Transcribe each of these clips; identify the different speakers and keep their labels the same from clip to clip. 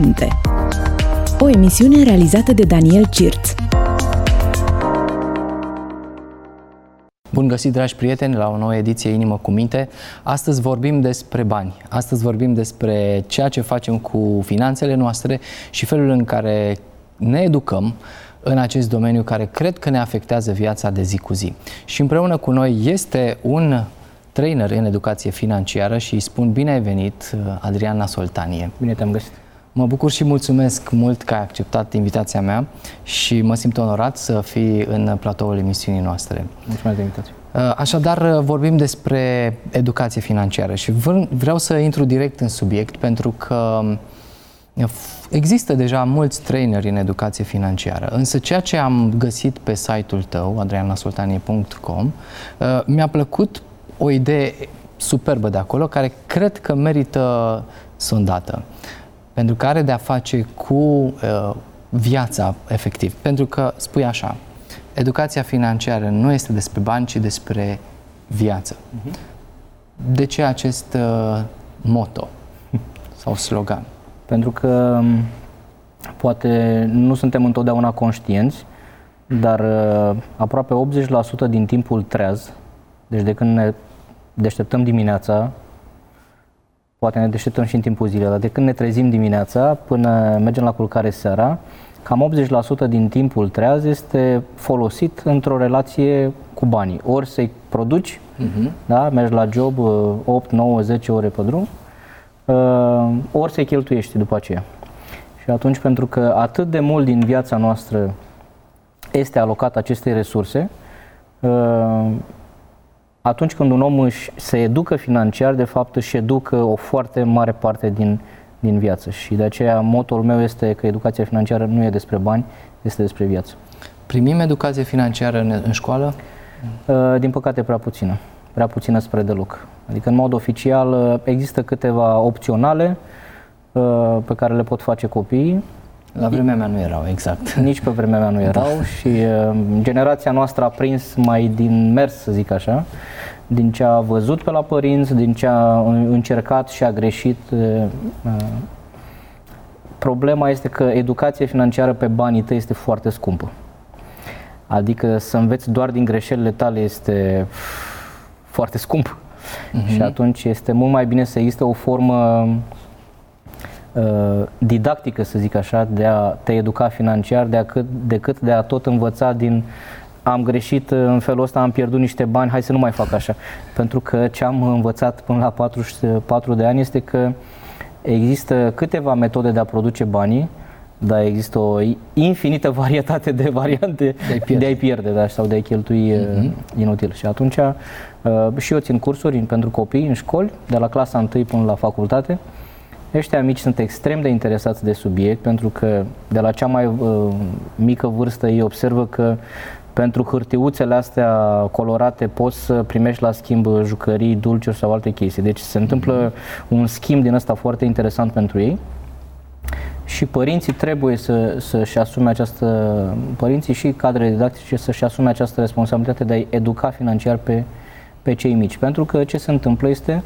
Speaker 1: Minte. O emisiune realizată de Daniel Cirț.
Speaker 2: Bun găsit, dragi prieteni, la o nouă ediție Inimă cu Minte. Astăzi vorbim despre bani. Astăzi vorbim despre ceea ce facem cu finanțele noastre și felul în care ne educăm în acest domeniu care cred că ne afectează viața de zi cu zi. Și împreună cu noi este un trainer în educație financiară și îi spun bine ai venit, Adrian Nasoltanie.
Speaker 3: Bine te-am găsit.
Speaker 2: Mă bucur și mulțumesc mult că ai acceptat invitația mea și mă simt onorat să fii în platoul emisiunii noastre.
Speaker 3: Mulțumesc de invitație.
Speaker 2: Așadar, vorbim despre educație financiară și vreau să intru direct în subiect pentru că există deja mulți traineri în educație financiară, însă ceea ce am găsit pe site-ul tău, adriannasoltanie.com, mi-a plăcut o idee superbă de acolo, care cred că merită sondată, pentru că are de-a face cu viața efectiv. Pentru că spui așa, educația financiară nu este despre bani, ci despre viață. De ce acest motto sau slogan?
Speaker 3: Pentru că poate nu suntem întotdeauna conștienți, dar aproape 80% din timpul treaz, deci de când ne deșteptăm dimineața, poate ne deșteptăm și în timpul zilei, dar de când ne trezim dimineața până mergem la culcare seara, cam 80% din timpul treaz este folosit într-o relație cu banii. Ori să-i produci, da? Mergi la job 8, 9, 10 ore pe drum, ori să-i cheltuiești după aceea. Și atunci, pentru că atât de mult din viața noastră este alocat acestei resurse, atunci când un om se educă financiar, de fapt își educă o foarte mare parte din viață. Și de aceea motoul meu este că educația financiară nu e despre bani, este despre viață.
Speaker 2: Primim educație financiară în școală?
Speaker 3: Din păcate prea puțină spre deloc. Adică în mod oficial există câteva opționale pe care le pot face copiii.
Speaker 2: La vremea mea nu erau, exact.
Speaker 3: Nici pe vremea mea nu erau și generația noastră a prins mai din mers, să zic așa, din ce a văzut pe la părinți, din ce a încercat și a greșit. Problema este că educația financiară pe banii tăi este foarte scumpă. Adică să înveți doar din greșelile tale este foarte scump. Și atunci este mult mai bine să existe o formă didactică, să zic așa, de a te educa financiar decât de a tot învăța din am greșit în felul ăsta, am pierdut niște bani, hai să nu mai fac așa. Pentru că ce am învățat până la 44 de ani este că există câteva metode de a produce banii, dar există o infinită varietate de variante de a-i pierde, da, sau de a-i cheltui inutil. Și atunci și eu țin cursuri pentru copii în școli, de la clasa 1 până la facultate. Ăștia mici sunt extrem de interesați de subiect, pentru că de la cea mai mică vârstă ei observă că pentru hârtiuțele astea colorate poți să primești la schimb jucării, dulciuri sau alte chestii. Deci se întâmplă un schimb din ăsta foarte interesant pentru ei. Și părinții trebuie să-și asume părinții și cadrele didactice să-și asume această responsabilitate de a-i educa financiar pe cei mici. Pentru că ce se întâmplă este,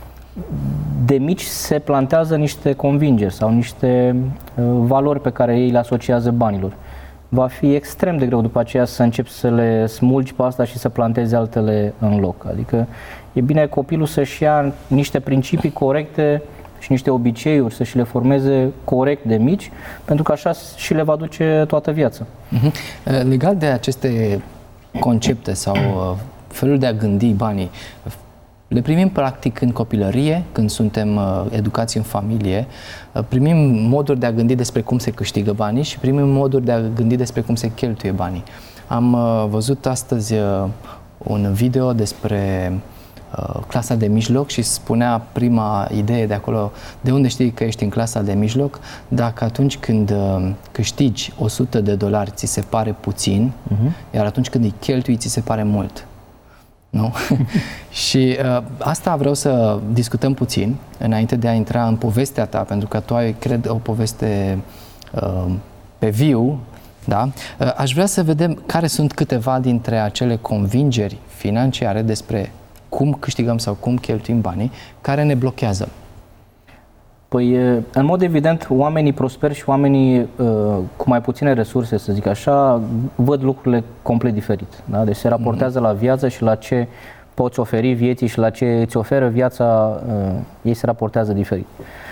Speaker 3: de mici se plantează niște convingeri sau niște valori pe care ei le asociază banilor. Va fi extrem de greu după aceea să începi să le smulgi pe asta și să plantezi altele în loc. Adică e bine copilul să-și ia niște principii corecte și niște obiceiuri, să și le formeze corect de mici, pentru că așa și le va duce toată viața.
Speaker 2: Legat de aceste concepte sau felul de a gândi banii, le primim practic în copilărie, când suntem educați în familie, primim moduri de a gândi despre cum se câștigă banii și primim moduri de a gândi despre cum se cheltuie banii. Am văzut astăzi un video despre clasa de mijloc și spunea prima idee de acolo, de unde știi că ești în clasa de mijloc, dacă atunci când câștigi $100 ți se pare puțin, iar atunci când îi cheltui ți se pare mult. Nu? Și asta vreau să discutăm puțin înainte de a intra în povestea ta, pentru că tu ai, cred, o poveste pe viu, da? Aș vrea să vedem care sunt câteva dintre acele convingeri financiare despre cum câștigăm sau cum cheltuim banii, care ne blochează.
Speaker 3: Păi, în mod evident, oamenii prosperi și oamenii cu mai puține resurse, să zic așa, văd lucrurile complet diferit. Da? Deci se raportează la viață și la ce poți oferi vieții și la ce îți oferă viața, ei se raportează diferit.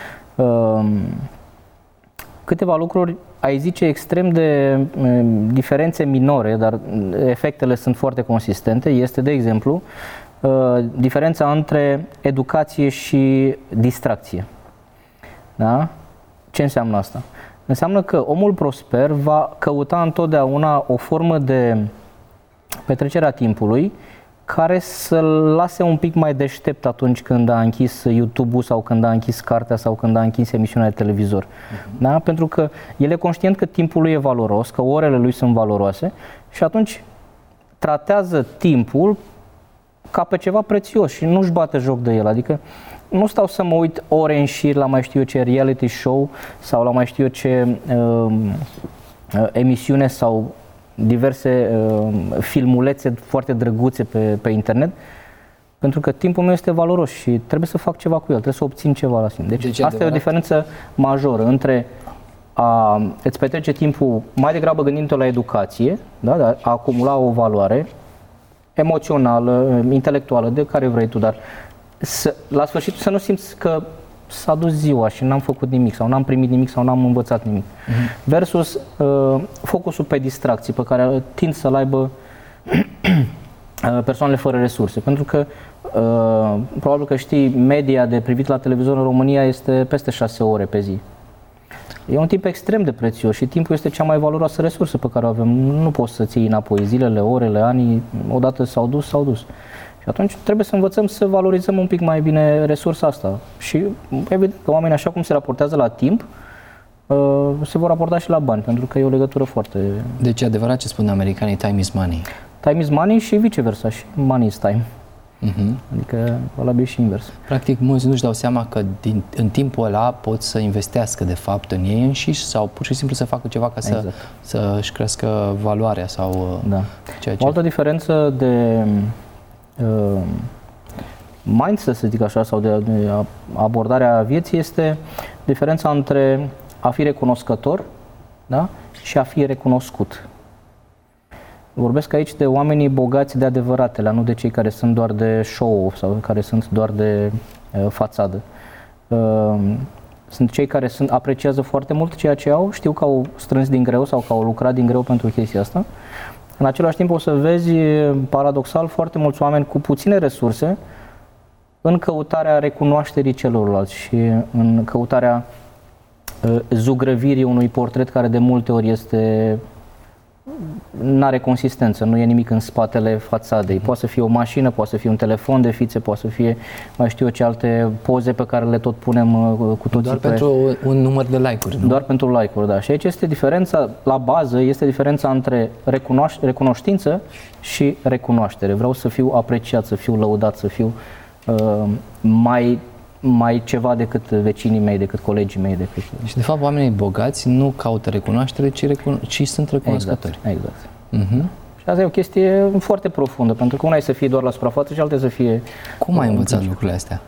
Speaker 3: Câteva lucruri, ai zice, extrem de diferențe minore, dar efectele sunt foarte consistente. Este, de exemplu, diferența între educație și distracție. Da? Ce înseamnă asta? Înseamnă că omul prosper va căuta întotdeauna o formă de petrecere a timpului care să-l lase un pic mai deștept atunci când a închis YouTube-ul sau când a închis cartea sau când a închis emisiunea de televizor. Da? Pentru că el e conștient că timpul lui e valoros, că orele lui sunt valoroase și atunci tratează timpul ca pe ceva prețios și nu-și bate joc de el. Adică nu stau să mă uit ore în șir la mai știu eu ce reality show sau la mai știu eu ce emisiune sau diverse filmulețe foarte drăguțe pe internet, pentru că timpul meu este valoros și trebuie să fac ceva cu el, trebuie să obțin ceva la sine. Deci asta e o diferență majoră între a îți petrece timpul mai degrabă gândindu-te la educație, da, de a acumula o valoare emoțională, intelectuală, de care vrei tu, dar la sfârșit să nu simți că s-a dus ziua și n-am făcut nimic sau n-am primit nimic sau n-am învățat nimic. Versus focusul pe distracții pe care tind să-l aibă persoanele fără resurse. Pentru că probabil că știi, media de privit la televizor în România este peste 6 ore pe zi. E un timp extrem de prețios și timpul este cea mai valoroasă resursă pe care o avem. Nu poți să ții înapoi zilele, orele, anii, odată s-au dus, s-au dus. Și atunci trebuie să învățăm să valorizăm un pic mai bine resursa asta. Și evident că oamenii, așa cum se raportează la timp, se vor raporta și la bani, pentru că e o legătură foarte...
Speaker 2: Deci e adevărat ce spun americanii, time is money.
Speaker 3: Time is money și viceversa, și money is time. Adică valabil și invers.
Speaker 2: Practic, mulți nu-și dau seama că în timpul ăla pot să investească de fapt în ei înșiși sau pur și simplu să facă ceva ca să-și crească valoarea sau ceea ce...
Speaker 3: O altă diferență de mindset, să zic așa, sau de abordarea vieții este diferența între a fi recunoscător, da? Și a fi recunoscut. Vorbesc aici de oamenii bogați de adevăratele, nu de cei care sunt doar de show-off sau care sunt doar de fațadă. Sunt cei care apreciază foarte mult ceea ce au, știu că au strâns din greu sau că au lucrat din greu pentru chestia asta. În același timp o să vezi, paradoxal, foarte mulți oameni cu puține resurse în căutarea recunoașterii celorlalți și în căutarea zugrăvirii unui portret care de multe ori n-are consistență, nu e nimic în spatele fațadei. Poate să fie o mașină, poate să fie un telefon de fițe, poate să fie mai știu eu ce alte poze pe care le tot punem cu toții.
Speaker 2: Doar pentru un număr de like-uri, nu?
Speaker 3: Doar pentru like-uri, da. Și aici este diferența, la bază, este diferența între recunoștință și recunoaștere. Vreau să fiu apreciat, să fiu lăudat, să fiu mai ceva decât vecinii mei, decât colegii mei.
Speaker 2: Și de fapt oamenii bogați nu caută recunoaștere, ci sunt recunoscători.
Speaker 3: Exact. Și asta e o chestie foarte profundă, pentru că una e să fie doar la suprafață și alta e să fie...
Speaker 2: Cum ai învățat lucrurile astea?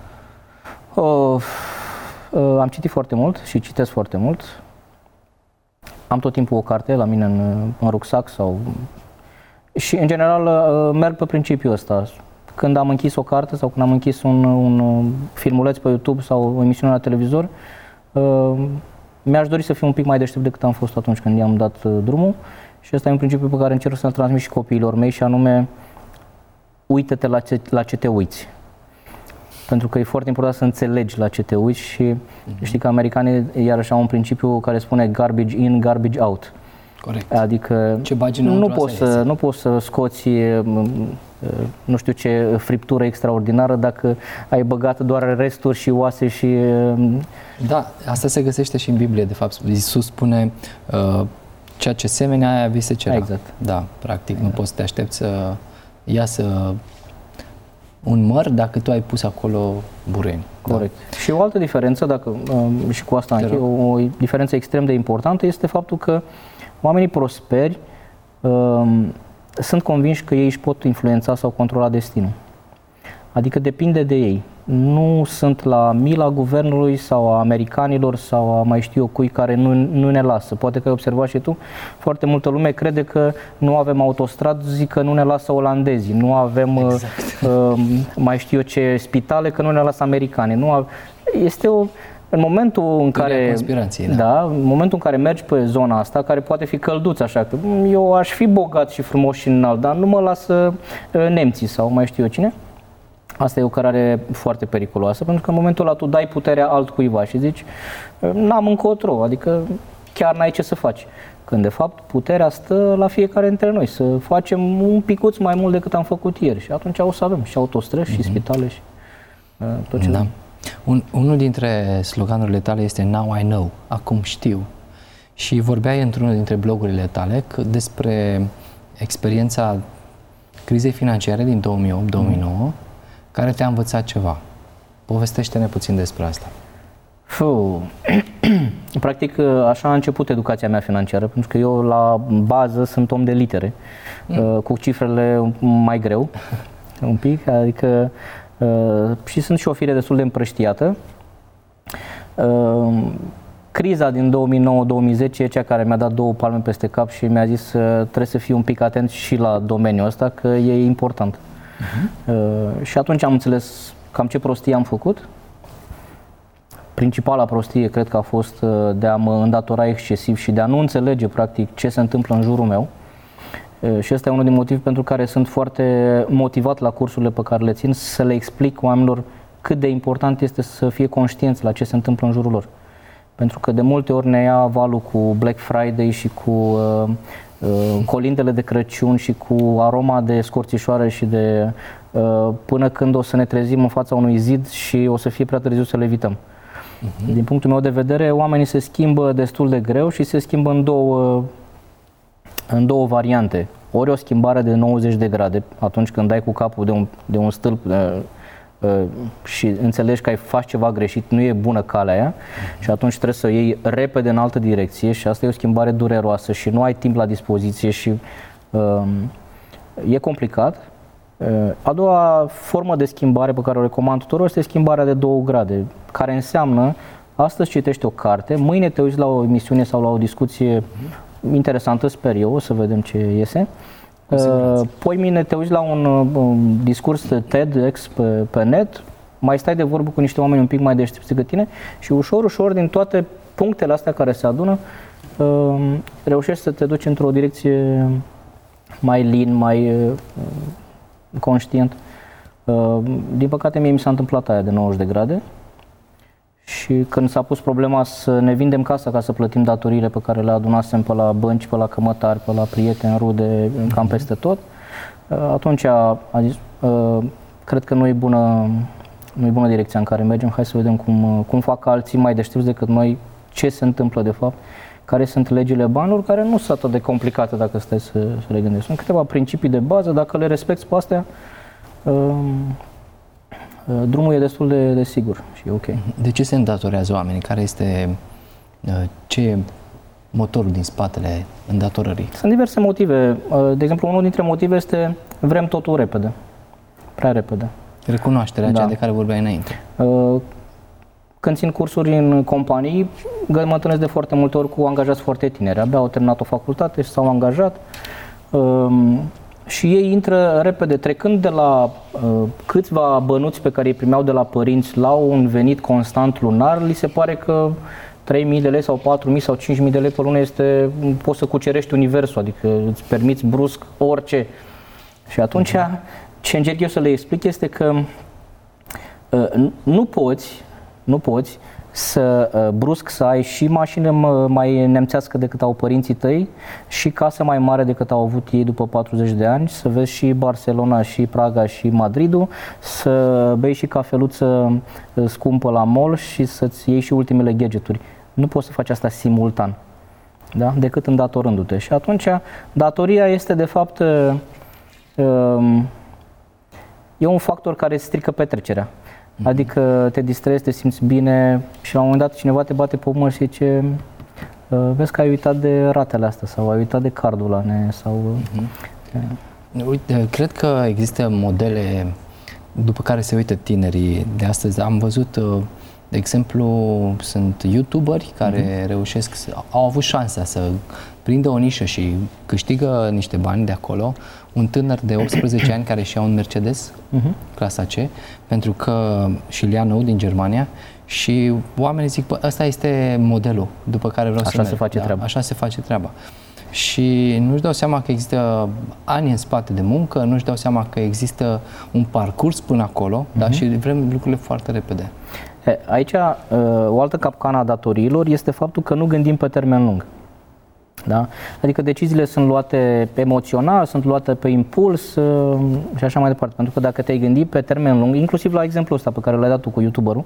Speaker 3: Am citit foarte mult și citesc foarte mult. Am tot timpul o carte la mine în rucsac și în general merg pe principiul ăsta. Când am închis o carte sau când am închis un filmuleț pe YouTube sau o emisiune la televizor, mi-aș dori să fiu un pic mai deștept decât am fost atunci când i-am dat drumul și ăsta e un principiu pe care încerc să-l transmit și copiilor mei și anume uită-te la ce te uiți. Pentru că e foarte important să înțelegi la ce te uiți și știi că americanii iarăși au un principiu care spune garbage in, garbage out.
Speaker 2: Corect.
Speaker 3: Adică nu poți să scoți nu știu ce friptură extraordinară dacă ai băgat doar resturi și oase și...
Speaker 2: Da, asta se găsește și în Biblie, de fapt. Iisus spune ceea ce semeni, aia vei secera.
Speaker 3: Exact.
Speaker 2: Da, practic, nu poți să te aștepți să iasă un măr dacă tu ai pus acolo bureni.
Speaker 3: Corect. Da. Și o altă diferență, și cu asta o diferență extrem de importantă, este faptul că oamenii prosperi sunt convinși că ei își pot influența sau controla destinul. Adică depinde de ei. nu sunt la mila guvernului sau a americanilor sau a mai știu eu cui care nu ne lasă. Poate că ai observat și tu, foarte multă lume crede că nu avem autostrăzi, că nu ne lasă olandezii, nu avem mai știu eu ce spitale, că nu ne lasă americani. Este în momentul în care în momentul în care mergi pe zona asta, care poate fi călduță așa, că eu aș fi bogat și frumos și înalt, dar nu mă lasă nemții sau mai știu eu cine. Asta e o cărare foarte periculoasă, pentru că în momentul ăla tu dai puterea altcuiva și zici n-am încotro, adică chiar n-ai ce să faci. Când de fapt puterea stă la fiecare dintre noi, să facem un picuț mai mult decât am făcut ieri și atunci o să avem și autostrăzi și spitale și tot ce
Speaker 2: da. Unul dintre sloganurile tale este Now I Know, acum știu. Și vorbeai într-unul dintre blogurile tale despre experiența crizei financiare din 2008-2009, care te-a învățat ceva. Povestește-ne puțin despre asta.
Speaker 3: Practic, așa a început educația mea financiară, pentru că eu la bază sunt om de litere, cu cifrele mai greu, un pic, adică și sunt și o fire destul de împrăștiată. Criza din 2009-2010 e cea care mi-a dat 2 palme peste cap și mi-a zis trebuie să fii un pic atent și la domeniul ăsta, că e important. Și atunci am înțeles cam ce prostie am făcut. Principala prostie cred că a fost de a mă îndatora excesiv și de a nu înțelege practic ce se întâmplă în jurul meu. Și ăsta e unul din motive pentru care sunt foarte motivat la cursurile pe care le țin, să le explic oamenilor cât de important este să fie conștienți la ce se întâmplă în jurul lor. Pentru că de multe ori ne ia valul cu Black Friday și cu colindele de Crăciun și cu aroma de scorțișoare și de până când o să ne trezim în fața unui zid și o să fie prea târziu să le evităm. Din punctul meu de vedere, oamenii se schimbă destul de greu și se schimbă în două variante. Ori o schimbare de 90 de grade, atunci când dai cu capul de un stâlp și înțelegi că faci ceva greșit, nu e bună calea aia și atunci trebuie să o iei repede în altă direcție și asta e o schimbare dureroasă și nu ai timp la dispoziție și e complicat. A doua formă de schimbare pe care o recomand tuturor este schimbarea de 2 grade, care înseamnă astăzi citești o carte, mâine te uiți la o emisiune sau la o discuție interesantă, sper eu, o să vedem ce iese. Poimine te uiți la un discurs TEDx pe net, mai stai de vorbă cu niște oameni un pic mai deștepți decât tine și ușor, ușor, din toate punctele astea care se adună, reușești să te duci într-o direcție mai lean, mai conștient. Din păcate mie mi s-a întâmplat aia de 90 de grade și când s-a pus problema să ne vindem casa ca să plătim datoriile pe care le adunasem pe la bănci, pe la cămătari, pe la prieteni, rude, cam peste tot, atunci a zis, cred că nu e bună direcția în care mergem, hai să vedem cum fac alții mai deștepți decât noi, ce se întâmplă de fapt, care sunt legile banilor, care nu sunt atât de complicate dacă stai să le gândești. Sunt câteva principii de bază, dacă le respecti pe astea, drumul e destul de sigur și e ok.
Speaker 2: De ce se îndatorează oamenii? Care este ce e motorul din spatele îndatorării?
Speaker 3: Sunt diverse motive. De exemplu, unul dintre motive este vrem totul repede, prea repede.
Speaker 2: Recunoașterea aceea de care vorbeai înainte.
Speaker 3: Când țin cursuri în companii, mă întâlnesc de foarte multe ori cu angajați foarte tineri. Abia au terminat o facultate și s-au angajat și ei intră repede, trecând de la câțiva bănuți pe care îi primeau de la părinți la un venit constant lunar, li se pare că 3.000 de lei sau 4.000 sau 5.000 de lei pe lună poți să cucerești universul, adică îți permiți brusc orice. Și atunci ce încerc eu să le explic este că nu poți să brusc să ai și mașină mai nemțească decât au părinții tăi și casă mai mare decât au avut ei după 40 de ani, să vezi și Barcelona, și Praga, și Madridul, să bei și cafeluță scumpă la mall și să-ți iei și ultimele gadgeturi. Nu poți să faci asta simultan, da? Decât îndatorându-te. Și atunci datoria este de fapt e un factor care strică petrecerea. Adică te distrezi, te simți bine și la un moment dat cineva te bate pe umăr și zice vezi că ai uitat de ratele astea sau ai uitat de cardul ăla sau...
Speaker 2: Uite, cred că există modele după care se uită tinerii de astăzi. Am văzut, de exemplu, sunt YouTuberi care reușesc, au avut șansa să prindă o nișă și câștigă niște bani de acolo. Un tânăr de 18 ani care și-a un Mercedes, clasa C, pentru că și-l ia nou din Germania și oamenii zic, bă, ăsta este modelul după care vreau să merg.
Speaker 3: Așa se face treaba.
Speaker 2: Așa se face treaba. Și nu-și dau seama că există ani în spate de muncă, nu-și dau seama că există un parcurs până acolo, da? Și vrem lucrurile foarte repede.
Speaker 3: Aici, o altă capcană a datoriilor este faptul că nu gândim pe termen lung. Da? Adică deciziile sunt luate emoțional, sunt luate pe impuls și așa mai departe. Pentru că dacă te-ai gândit pe termen lung, inclusiv la exemplul ăsta pe care l-ai dat tu cu YouTuberul,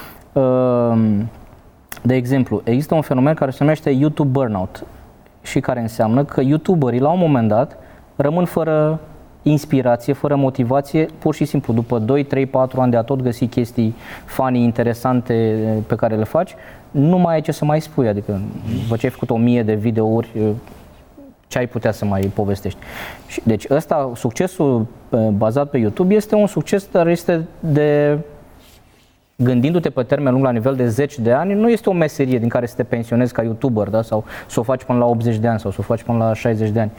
Speaker 3: de exemplu, există un fenomen care se numește YouTube burnout și care înseamnă că YouTuberii la un moment dat rămân fără inspirație, fără motivație, pur și simplu după 2, 3, 4 ani de a tot găsi chestii funny, interesante pe care le faci, nu mai ai ce să mai spui, adică după ce ai făcut 1000 de videouri, ce ai putea să mai povestești. Deci ăsta, succesul bazat pe YouTube este un succes, dar este de, gândindu-te pe termen lung la nivel de 10 de ani, nu este o meserie din care să te pensionezi ca YouTuber, da? Sau să o faci până la 80 de ani sau să o faci până la 60 de ani.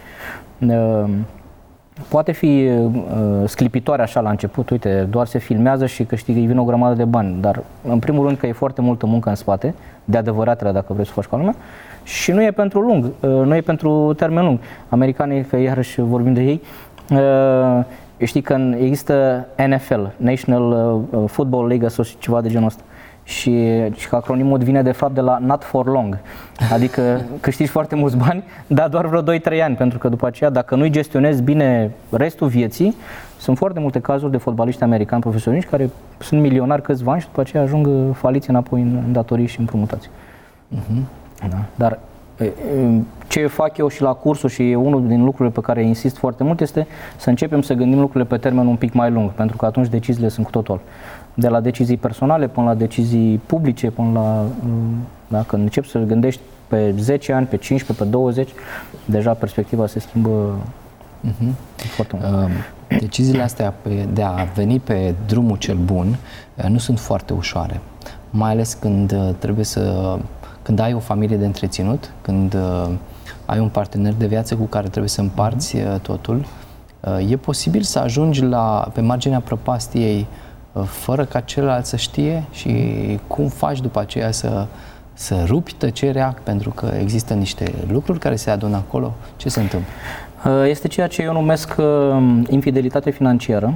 Speaker 3: Poate fi sclipitoare așa la început, uite, doar se filmează și câștigă, îi vine o grămadă de bani, dar în primul rând că e foarte multă muncă în spate, de adevăratele dacă vrei să o faci ca lumea, și nu e pentru lung, nu e pentru termen lung. Americanii, că iarăși vorbim de ei, știi că există NFL, National Football League Association, ceva de genul ăsta. Și că acronimul vine de fapt de la not for long, adică câștigi foarte mulți bani, dar doar vreo 2-3 ani, pentru că după aceea, dacă nu-i gestionezi bine restul vieții, sunt foarte multe cazuri de fotbaliști americani profesioniști care sunt milionari câțiva ani și după aceea ajung faliți înapoi în datorii și împrumutați. Da. Dar ce fac eu și la cursuri și e unul din lucrurile pe care insist foarte mult este să începem să gândim lucrurile pe termen un pic mai lung, pentru că atunci deciziile sunt cu totul. De la decizii personale până la decizii publice, până la, dacă începi să gândești pe 10 ani, pe 15, pe 20, deja perspectiva se schimbă foarte mult.
Speaker 2: Deciziile astea de a veni pe drumul cel bun nu sunt foarte ușoare, mai ales când când ai o familie de întreținut, când ai un partener de viață cu care trebuie să împarți totul. E posibil să ajungi pe marginea prăpastiei fără ca celălalt să știe și cum faci după aceea să rupi tăcerea, pentru că există niște lucruri care se adună acolo. Ce se întâmplă?
Speaker 3: Este ceea ce eu numesc infidelitate financiară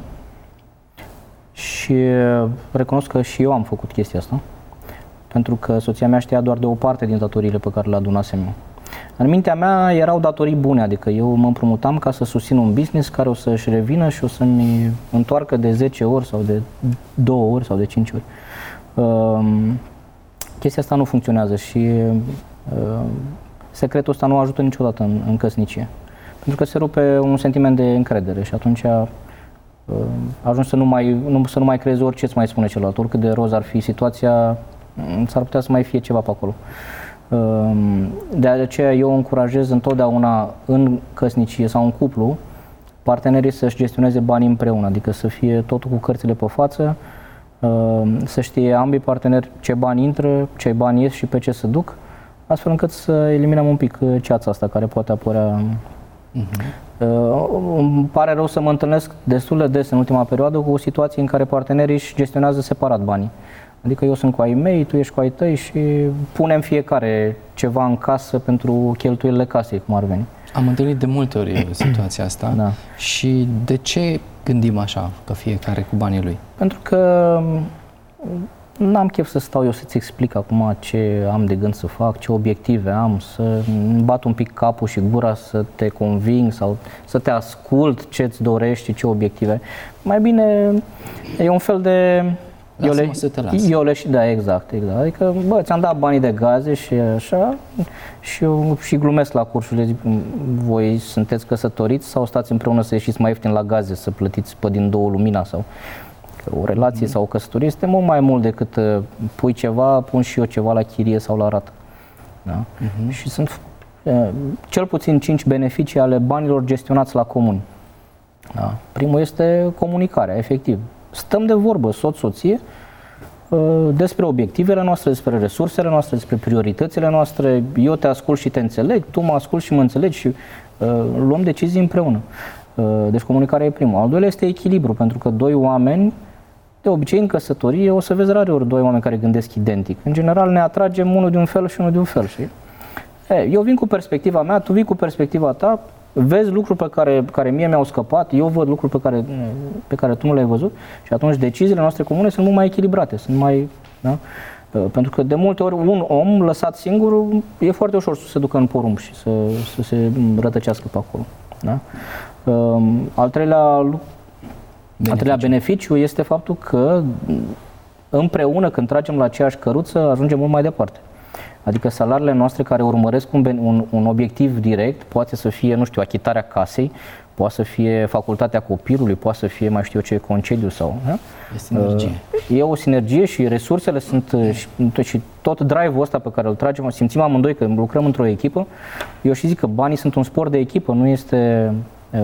Speaker 3: și recunosc că și eu am făcut chestia asta, pentru că soția mea știa doar de o parte din datoriile pe care le adunasem eu. În mintea mea erau datorii bune, adică eu mă împrumutam ca să susțin un business care o să-și revină și o să-mi întoarcă de 10 ori sau de 2 ori sau de 5 ori. Chestia asta nu funcționează și secretul ăsta nu ajută niciodată în căsnicie. Pentru că se rupe un sentiment de încredere și atunci ajungi să nu mai crezi orice îți mai spune celălalt, oricât de roz ar fi situația, s-ar putea să mai fie ceva pe acolo. De aceea eu încurajez întotdeauna în căsnicie sau în cuplu partenerii să-și gestioneze banii împreună, adică să fie totul cu cărțile pe față, să știe ambii parteneri ce bani intră, ce bani ies și pe ce se duc, astfel încât să eliminăm un pic ceața asta care poate apărea. Îmi pare rău să mă întâlnesc destul de des în ultima perioadă cu o situație în care partenerii își gestionează separat banii. Adică eu sunt cu ai mei, tu ești cu ai tăi și punem fiecare ceva în casă pentru cheltuielile casei, cum ar veni.
Speaker 2: Am întâlnit de multe ori situația asta.
Speaker 3: Da.
Speaker 2: Și de ce gândim așa, că fiecare cu banii lui?
Speaker 3: Pentru că n-am chef să stau eu să-ți explic acum ce am de gând să fac, ce obiective am, să bat un pic capul și gura să te conving sau să te ascult ce-ți dorești, ce obiective. Mai bine e un fel de... Da, exact. Adică, bă, ți-am dat banii de gaze și așa și eu și glumesc la cursurile, zic, voi sunteți căsătoriți sau stați împreună să ieșiți mai ieftin la gaze, să plătiți pe din două lumina sau... Că o relație sau o căsătorie este mult mai mult decât pui ceva, pun și eu ceva la chirie sau la rată. Da? Și sunt cel puțin 5 beneficii ale banilor gestionați la comun. Da? Primul este comunicarea, efectiv. stăm de vorbă, soț-soție, despre obiectivele noastre, despre resursele noastre, despre prioritățile noastre. Eu te ascult și te înțeleg, tu mă asculți și mă înțelegi și luăm decizii împreună. Deci comunicarea e primul. Al doilea este echilibru, pentru că doi oameni, de obicei în căsătorie, o să vezi rareori doi oameni care gândesc identic. În general ne atragem unul de un fel și unul de un fel. Știi? Eu vin cu perspectiva mea, tu vii cu perspectiva ta, vezi lucruri care mie mi-au scăpat, eu văd lucruri pe care tu nu le-ai văzut și atunci deciziile noastre comune sunt mult mai echilibrate, sunt mai, da? Pentru că de multe ori un om lăsat singur e foarte ușor să se ducă în porumb și să se rătăcească pe acolo. Da? Al treilea beneficiu este faptul că împreună, când tragem la aceeași căruță, ajungem mult mai departe. Adică salariile noastre care urmăresc un obiectiv direct, poate să fie, nu știu, achitarea casei, poate să fie facultatea copilului, poate să fie mai știu eu ce, concediu sau... Da?
Speaker 2: E sinergie.
Speaker 3: E o sinergie și resursele sunt și tot drive-ul ăsta pe care îl tragem, simțim amândoi că lucrăm într-o echipă. Eu și zic că banii sunt un sport de echipă, nu este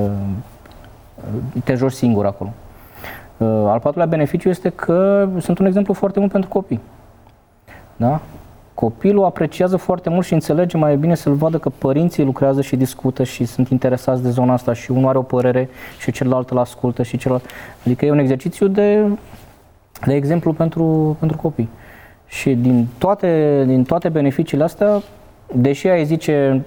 Speaker 3: te joci singur acolo. Al patrulea beneficiu este că sunt un exemplu foarte bun pentru copii. Da? Copilul apreciază foarte mult și înțelege mai bine să-l vadă că părinții lucrează și discută și sunt interesați de zona asta și unul are o părere și celălalt îl ascultă și celălalt. Adică e un exercițiu de exemplu pentru copii. Și din toate beneficiile astea, deși ai zice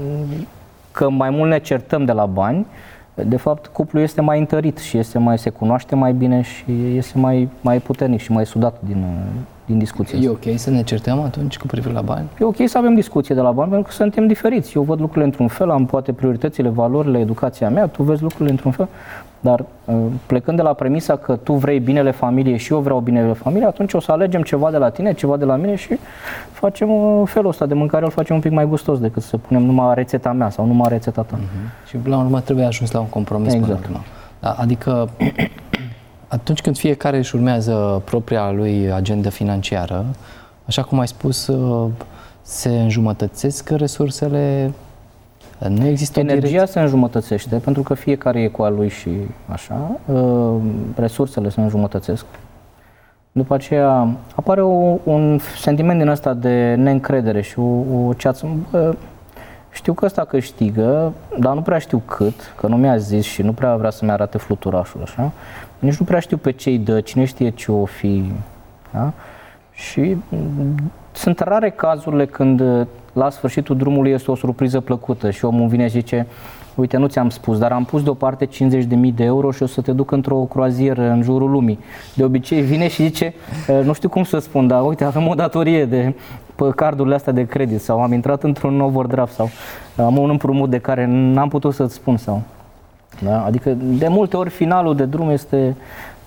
Speaker 3: că mai mult ne certăm de la bani, de fapt cuplul este mai întărit și se cunoaște mai bine și este mai puternic și mai sudat din discuție.
Speaker 2: E ok să ne certăm atunci cu privire la bani?
Speaker 3: E ok să avem discuție de la bani pentru că suntem diferiți. Eu văd lucrurile într-un fel, am poate prioritățile, valorile, educația mea, tu vezi lucrurile într-un fel, dar plecând de la premisa că tu vrei binele familiei și eu vreau binele familiei, atunci o să alegem ceva de la tine, ceva de la mine și facem felul ăsta de mâncare, îl facem un pic mai gustos decât să punem numai rețeta mea sau numai rețeta ta.
Speaker 2: Și la urmă trebuie ajuns la un compromis.
Speaker 3: Exact.
Speaker 2: Până la urmă. Da, adică atunci când fiecare își urmează propria lui agendă financiară, așa cum ai spus, se înjumătățesc resursele, nu există
Speaker 3: energia se înjumătățește pentru că fiecare e cu a lui și așa, resursele se înjumătățesc. După aceea apare un sentiment din ăsta de neîncredere și o ceață. Știu că ăsta câștigă, dar nu prea știu cât, că nu mi-a zis și nu prea vrea să-mi arate fluturașul, așa. Nici nu prea știu pe ce-i dă, cine știe ce o fi, da? Și sunt rare cazurile când la sfârșitul drumului este o surpriză plăcută și omul vine și zice: uite, nu ți-am spus, dar am pus deoparte 50.000 de euro și o să te duc într-o croazieră în jurul lumii. De obicei vine și zice: nu știu cum să spun, dar uite, avem o datorie pe cardurile astea de credit sau am intrat într-un overdraft sau am un împrumut de care n-am putut să-ți spun sau... Da? Adică de multe ori finalul de drum este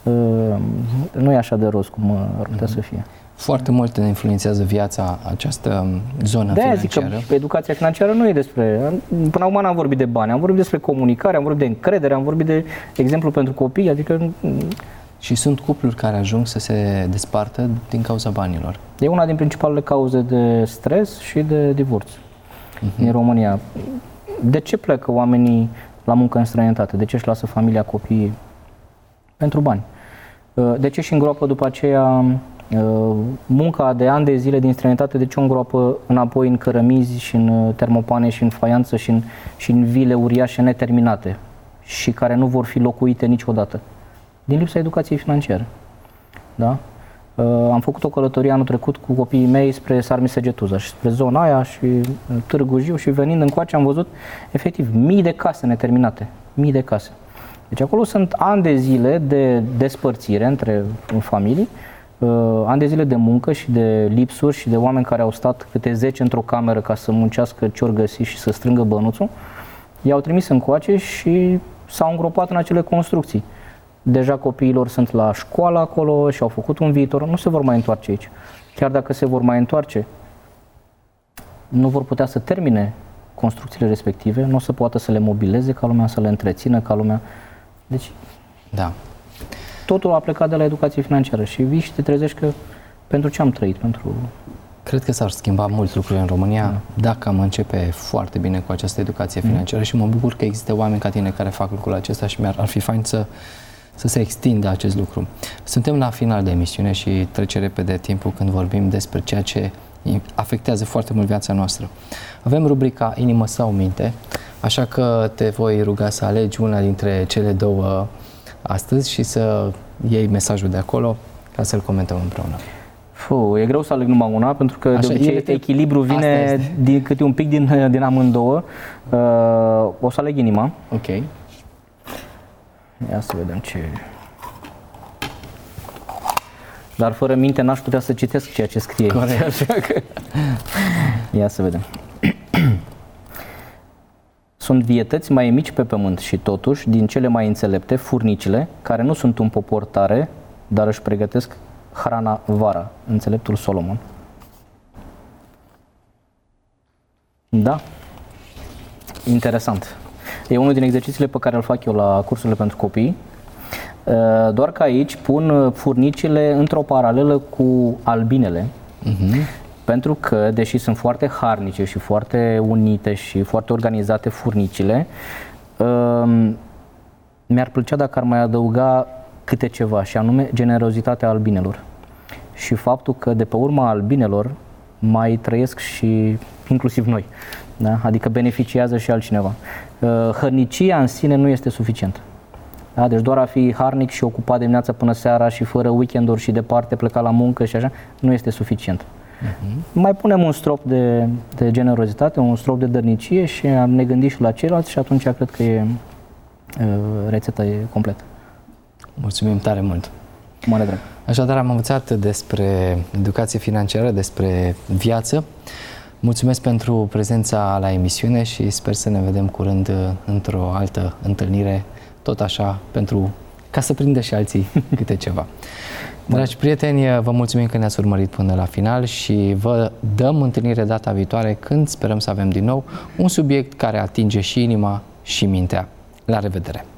Speaker 3: nu e așa de roz cum ar putea să fie.
Speaker 2: Foarte mult ne influențează viața această zonă financiară.
Speaker 3: Zic că educația financiară nu e despre... Până acum n-am vorbit de bani, am vorbit despre comunicare, am vorbit de încredere, am vorbit de exemplu pentru copii, adică...
Speaker 2: Și sunt cupluri care ajung să se despartă din cauza banilor.
Speaker 3: E una din principalele cauze de stres și de divorț în România. De ce plecă oamenii la muncă în străinătate? De ce își lasă familia, copiii? Pentru bani. De ce își îngroapă după aceea munca de ani de zile din străinătate, de ce o îngroapă înapoi în cărămizi și în termopane și în faianță și în vile uriașe neterminate și care nu vor fi locuite niciodată? Din lipsa educației financiare. Da? Am făcut o călătorie anul trecut cu copiii mei spre Sarmisegetuza și spre zona aia și Târgu Jiu și venind încoace am văzut efectiv mii de case neterminate. Mii de case. Deci acolo sunt ani de zile de despărțire între familii, ani de zile de muncă și de lipsuri și de oameni care au stat câte 10 într-o cameră ca să muncească ce-or găsi și să strângă bănuțul. I-au trimis încoace și s-au îngropat în acele construcții. Deja copiilor sunt la școală acolo și au făcut un viitor, nu se vor mai întoarce aici. Chiar dacă se vor mai întoarce, nu vor putea să termine construcțiile respective, nu o să poată să le mobileze ca lumea, să le întrețină ca lumea. Deci,
Speaker 2: da.
Speaker 3: Totul a plecat de la educație financiară și vii și te trezești că pentru ce am trăit?
Speaker 2: Cred că s-ar schimba mulți lucruri în România dacă am începe foarte bine cu această educație financiară și mă bucur că există oameni ca tine care fac lucrul acesta și ar fi fain să se extindă acest lucru. Suntem la final de emisiune și trece repede timpul când vorbim despre ceea ce afectează foarte mult viața noastră. Avem rubrica Inimă sau Minte, așa că te voi ruga să alegi una dintre cele două astăzi și să iei mesajul de acolo ca să-l comentăm împreună.
Speaker 3: E greu să aleg numai una, pentru că de obicei echilibru vine din câte un pic din amândouă. O să aleg inima.
Speaker 2: Ok.
Speaker 3: Ia să vedem ce... Dar fără minte n-aș putea să citesc ceea ce scrie.
Speaker 2: Corect, așa că...
Speaker 3: Ia să vedem. Sunt vietăți mai mici pe pământ și totuși, din cele mai înțelepte, furnicile, care nu sunt un popor tare, dar își pregătesc hrana vara. Înțeleptul Solomon. Da. Interesant. E unul din exercițiile pe care îl fac eu la cursurile pentru copii. Doar că aici pun furnicile într-o paralelă cu albinele, pentru că, deși sunt foarte harnice și foarte unite și foarte organizate furnicile, mi-ar plăcea dacă ar mai adăuga câte ceva, și anume generozitatea albinelor. Și faptul că de pe urma albinelor mai trăiesc și inclusiv noi, da? Adică beneficiază și altcineva. Hărnicia în sine nu este suficient. Da? Deci doar a fi harnic și ocupat dimineața până seara și fără weekenduri și departe, pleca la muncă și așa, nu este suficient. Mai punem un strop de generozitate, un strop de dărnicie și am ne gândit și la ceilalți și atunci cred că rețeta e completă.
Speaker 2: Mulțumim tare mult!
Speaker 3: Mare drag!
Speaker 2: Așadar, am învățat despre educație financiară, despre viață. Mulțumesc pentru prezența la emisiune și sper să ne vedem curând într-o altă întâlnire, tot așa, ca să prindă și alții câte ceva. Dragi prieteni, vă mulțumim că ne-ați urmărit până la final și vă dăm întâlnire data viitoare, când sperăm să avem din nou un subiect care atinge și inima și mintea. La revedere!